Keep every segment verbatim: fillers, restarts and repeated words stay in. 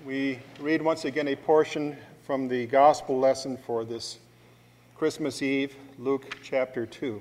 We read once again a portion from the gospel lesson for this Christmas Eve, Luke chapter two.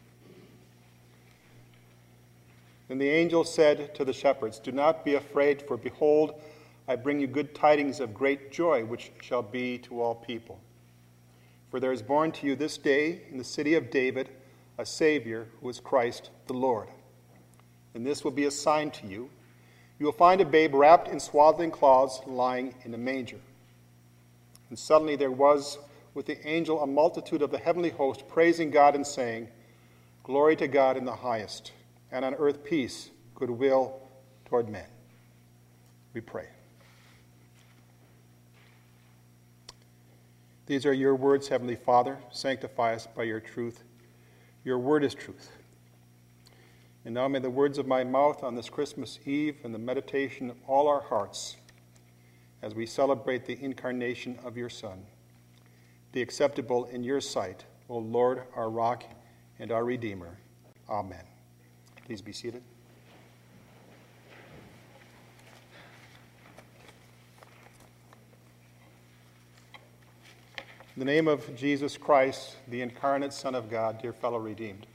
Then the angel said to the shepherds, "Do not be afraid, for behold, I bring you good tidings of great joy, which shall be to all people. For there is born to you this day in the city of David a Savior, who is Christ the Lord. And this will be a sign to you. You will find a babe wrapped in swaddling cloths, lying in a manger." And suddenly there was with the angel a multitude of the heavenly host, praising God and saying, "Glory to God in the highest, and on earth peace, goodwill toward men." We pray. These are your words, Heavenly Father. Sanctify us by your truth. Your word is truth. And now may the words of my mouth on this Christmas Eve and the meditation of all our hearts as we celebrate the incarnation of your Son be acceptable in your sight, O Lord, our rock and our Redeemer. Amen. Please be seated. In the name of Jesus Christ, the incarnate Son of God, dear fellow redeemed.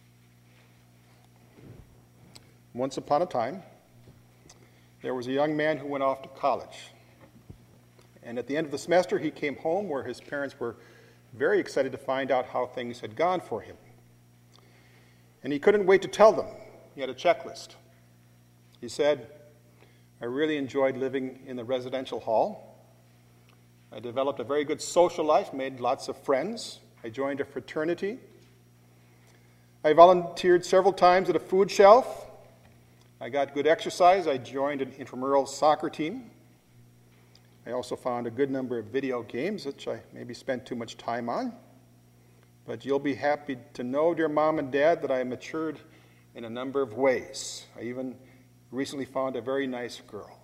Once upon a time, there was a young man who went off to college. And at the end of the semester, he came home where his parents were very excited to find out how things had gone for him. And he couldn't wait to tell them. He had a checklist. He said, "I really enjoyed living in the residential hall. I developed a very good social life, made lots of friends. I joined a fraternity. I volunteered several times at a food shelf. I got good exercise. I joined an intramural soccer team. I also found a good number of video games, which I maybe spent too much time on. But you'll be happy to know, dear Mom and Dad, that I matured in a number of ways. I even recently found a very nice girl."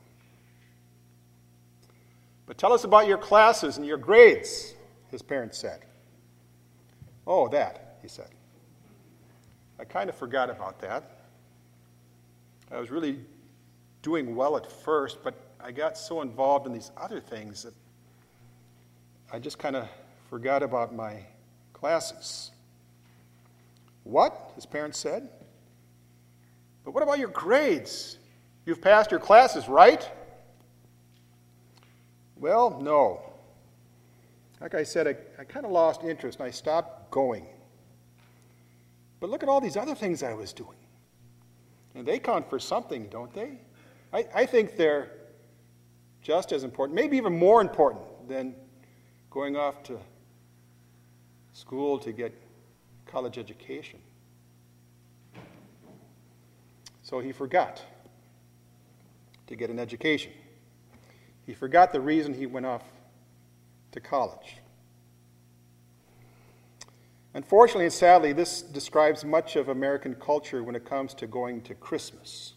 "But tell us about your classes and your grades," his parents said. "Oh, that," he said. "I kind of forgot about that. I was really doing well at first, but I got so involved in these other things that I just kind of forgot about my classes." "What?" his parents said. "But what about your grades? You've passed your classes, right?" "Well, no. Like I said, I, I kind of lost interest and I stopped going. But look at all these other things I was doing. And they count for something, don't they? I, I think they're just as important, maybe even more important than going off to school to get college education." So he forgot to get an education. He forgot the reason he went off to college. Unfortunately and sadly, this describes much of American culture when it comes to going to Christmas.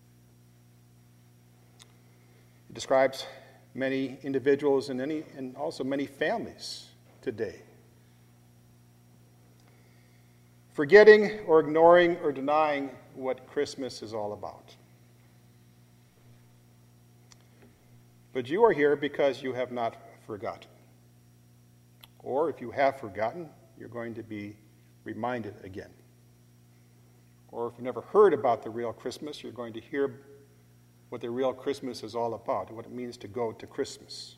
It describes many individuals and, any, and also many families today. Forgetting or ignoring or denying what Christmas is all about. But you are here because you have not forgotten. Or if you have forgotten, you're going to be reminded again. Or if you've never heard about the real Christmas, you're going to hear what the real Christmas is all about, what it means to go to Christmas.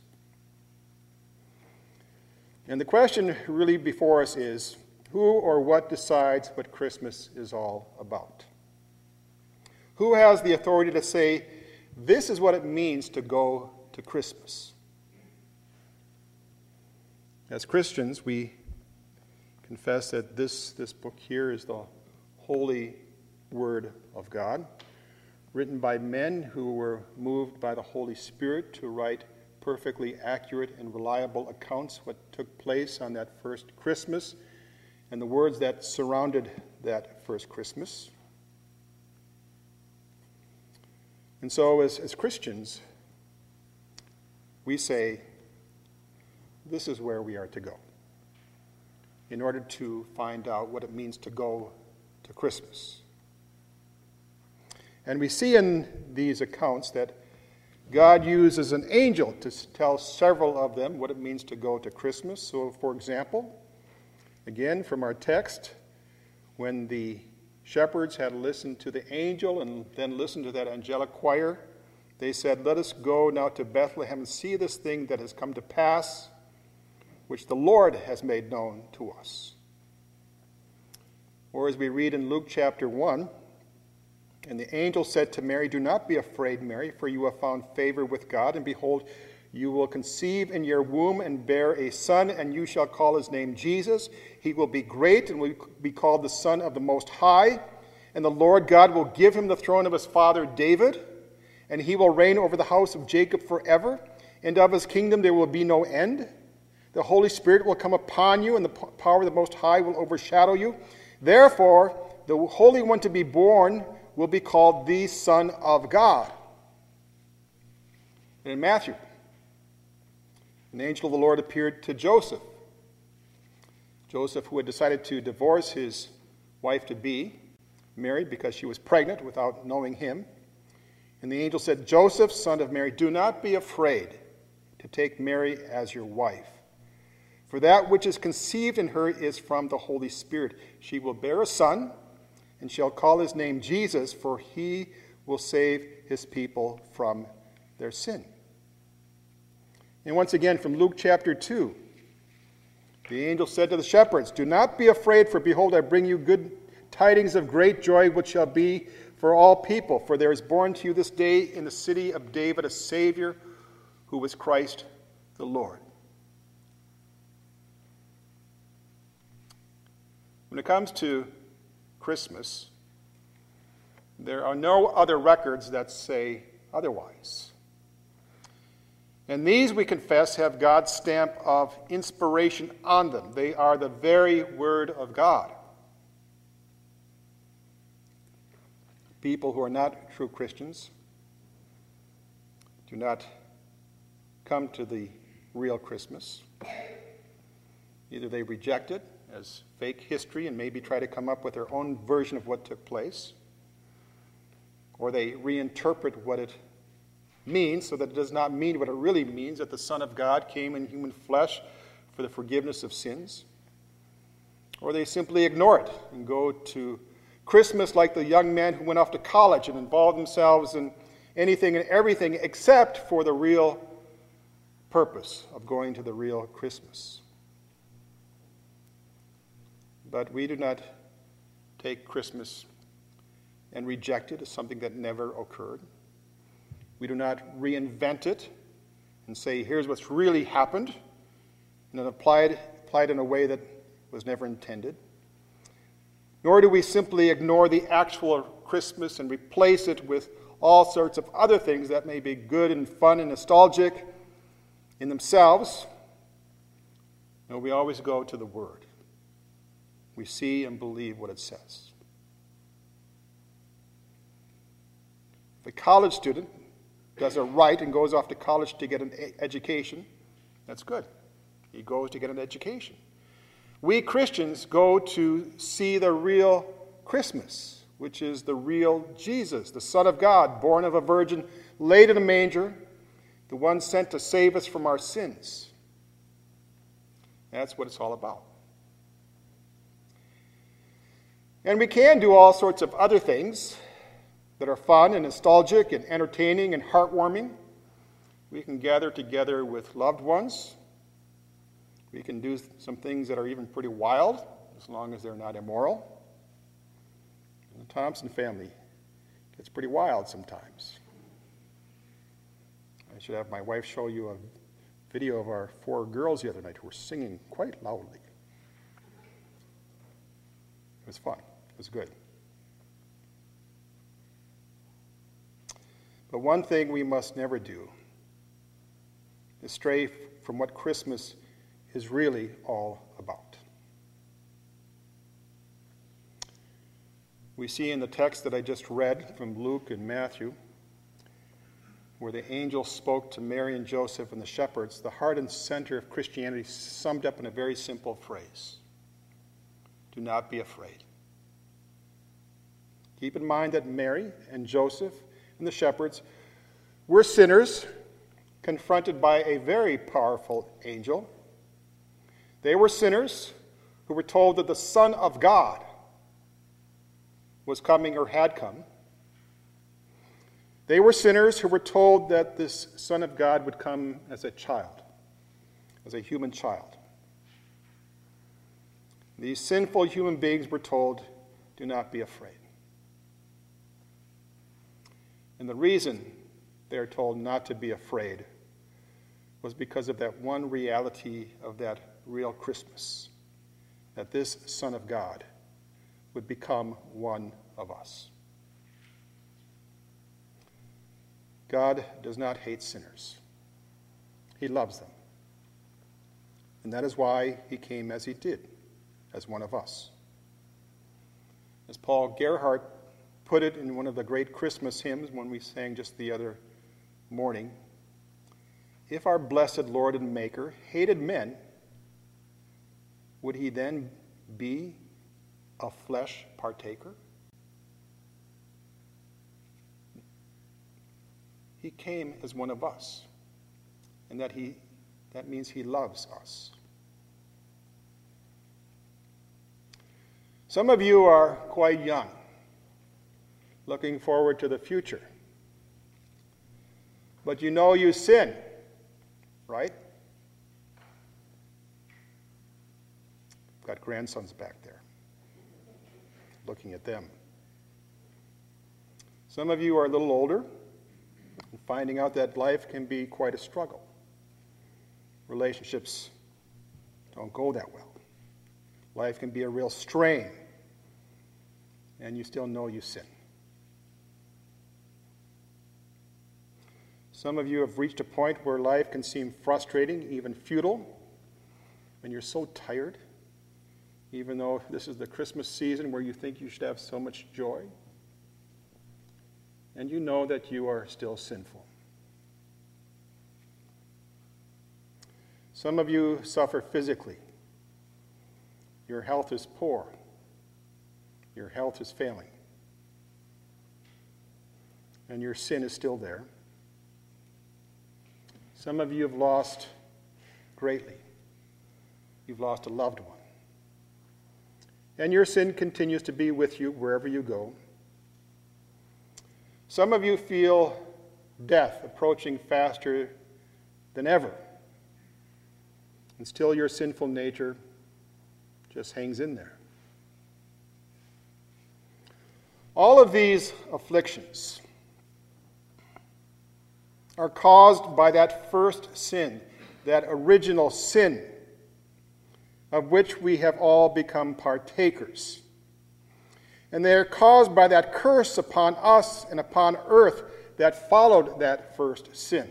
And the question really before us is, who or what decides what Christmas is all about? Who has the authority to say, this is what it means to go to Christmas? As Christians, we confess that this, this book here is the holy Word of God, written by men who were moved by the Holy Spirit to write perfectly accurate and reliable accounts what took place on that first Christmas and the words that surrounded that first Christmas. And so as, as Christians, we say, this is where we are to go in order to find out what it means to go to Christmas. And we see in these accounts that God uses an angel to tell several of them what it means to go to Christmas. So, for example, again from our text, when the shepherds had listened to the angel and then listened to that angelic choir, they said, "Let us go now to Bethlehem and see this thing that has come to pass, which the Lord has made known to us." Or as we read in Luke chapter one, "And the angel said to Mary, 'Do not be afraid, Mary, for you have found favor with God, and behold, you will conceive in your womb and bear a son, and you shall call his name Jesus. He will be great and will be called the Son of the Most High, and the Lord God will give him the throne of his father David, and he will reign over the house of Jacob forever, and of his kingdom there will be no end. The Holy Spirit will come upon you, and the power of the Most High will overshadow you. Therefore, the Holy One to be born will be called the Son of God.'" And in Matthew, an angel of the Lord appeared to Joseph. Joseph, who had decided to divorce his wife-to-be, Mary, because she was pregnant without knowing him. And the angel said, "Joseph, son of Mary, do not be afraid to take Mary as your wife. For that which is conceived in her is from the Holy Spirit. She will bear a son, and shall call his name Jesus, for he will save his people from their sin." And once again from Luke chapter two, the angel said to the shepherds, "Do not be afraid, for behold, I bring you good tidings of great joy, which shall be for all people. For there is born to you this day in the city of David a Savior, who is Christ the Lord." When it comes to Christmas, there are no other records that say otherwise. And these, we confess, have God's stamp of inspiration on them. They are the very Word of God. People who are not true Christians do not come to the real Christmas. Either they reject it as fake history and maybe try to come up with their own version of what took place, or they reinterpret what it means so that it does not mean what it really means, that the Son of God came in human flesh for the forgiveness of sins. Or they simply ignore it and go to Christmas like the young man who went off to college and involved themselves in anything and everything except for the real purpose of going to the real Christmas. But we do not take Christmas and reject it as something that never occurred. We do not reinvent it and say, here's what's really happened, and then apply it, apply it in a way that was never intended. Nor do we simply ignore the actual Christmas and replace it with all sorts of other things that may be good and fun and nostalgic in themselves. No, we always go to the Word. We see and believe what it says. If a college student does it right and goes off to college to get an education, that's good. He goes to get an education. We Christians go to see the real Christmas, which is the real Jesus, the Son of God, born of a virgin, laid in a manger, the one sent to save us from our sins. That's what it's all about. And we can do all sorts of other things that are fun and nostalgic and entertaining and heartwarming. We can gather together with loved ones. We can do some things that are even pretty wild, as long as they're not immoral. And the Thompson family gets pretty wild sometimes. I should have my wife show you a video of our four girls the other night who were singing quite loudly. It was fun. It was good. But one thing we must never do is stray from what Christmas is really all about. We see in the text that I just read from Luke and Matthew, where the angel spoke to Mary and Joseph and the shepherds, the heart and center of Christianity summed up in a very simple phrase: do not be afraid. Keep in mind that Mary and Joseph and the shepherds were sinners confronted by a very powerful angel. They were sinners who were told that the Son of God was coming or had come. They were sinners who were told that this Son of God would come as a child, as a human child. These sinful human beings were told, do not be afraid. And the reason they are told not to be afraid was because of that one reality of that real Christmas, that this Son of God would become one of us. God does not hate sinners. He loves them. And that is why he came as he did, as one of us. As Paul Gerhardt put it in one of the great Christmas hymns when we sang just the other morning, if our blessed Lord and Maker hated men, would he then be a flesh partaker? He came as one of us, and that he that means he loves us. Some of you are quite young, looking forward to the future. But you know you sin, right? Got grandsons back there, looking at them. Some of you are a little older, and finding out that life can be quite a struggle. Relationships don't go that well. Life can be a real strain, and you still know you sin. Some of you have reached a point where life can seem frustrating, even futile, and you're so tired, even though this is the Christmas season where you think you should have so much joy, and you know that you are still sinful. Some of you suffer physically. Your health is poor. Your health is failing. And your sin is still there. Some of you have lost greatly. You've lost a loved one. And your sin continues to be with you wherever you go. Some of you feel death approaching faster than ever. And still your sinful nature just hangs in there. All of these afflictions are caused by that first sin, that original sin, of which we have all become partakers. And they are caused by that curse upon us and upon earth that followed that first sin.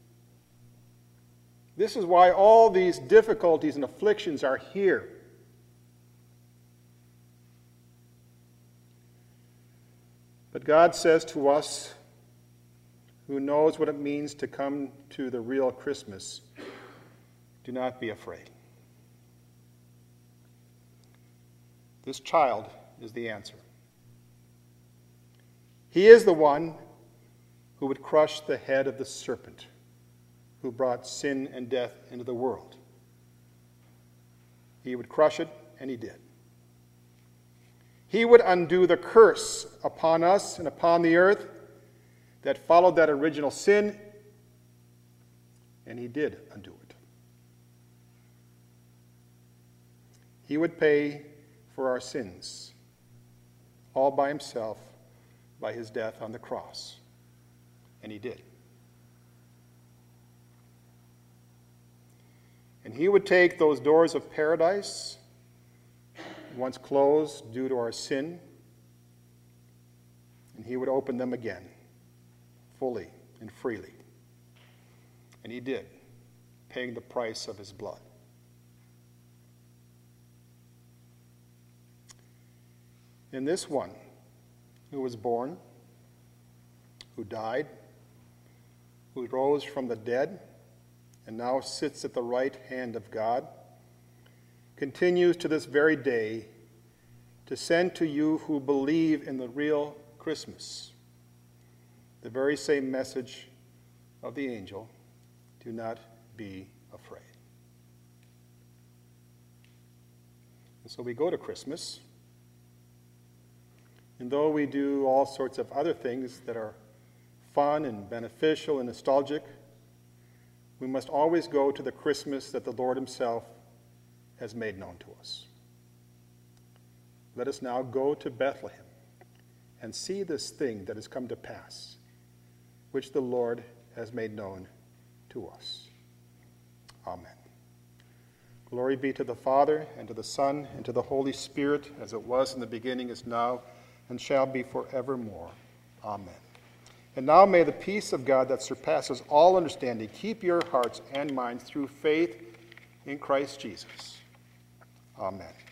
This is why all these difficulties and afflictions are here. But God says to us, who knows what it means to come to the real Christmas, do not be afraid. This child is the answer. He is the one who would crush the head of the serpent who brought sin and death into the world. He would crush it, and he did. He would undo the curse upon us and upon the earth that followed that original sin, and he did undo it. He would pay for our sins all by himself by his death on the cross, and he did. And he would take those doors of paradise, once closed due to our sin, and he would open them again, fully and freely. And he did, paying the price of his blood. And this one who was born, who died, who rose from the dead, and now sits at the right hand of God, continues to this very day to send to you who believe in the real Christmas the very same message of the angel, do not be afraid. And so we go to Christmas, and though we do all sorts of other things that are fun and beneficial and nostalgic, we must always go to the Christmas that the Lord himself has made known to us. Let us now go to Bethlehem and see this thing that has come to pass, which the Lord has made known to us. Amen. Glory be to the Father, and to the Son, and to the Holy Spirit, as it was in the beginning, is now, and shall be forevermore. Amen. And now may the peace of God that surpasses all understanding keep your hearts and minds through faith in Christ Jesus. Amen.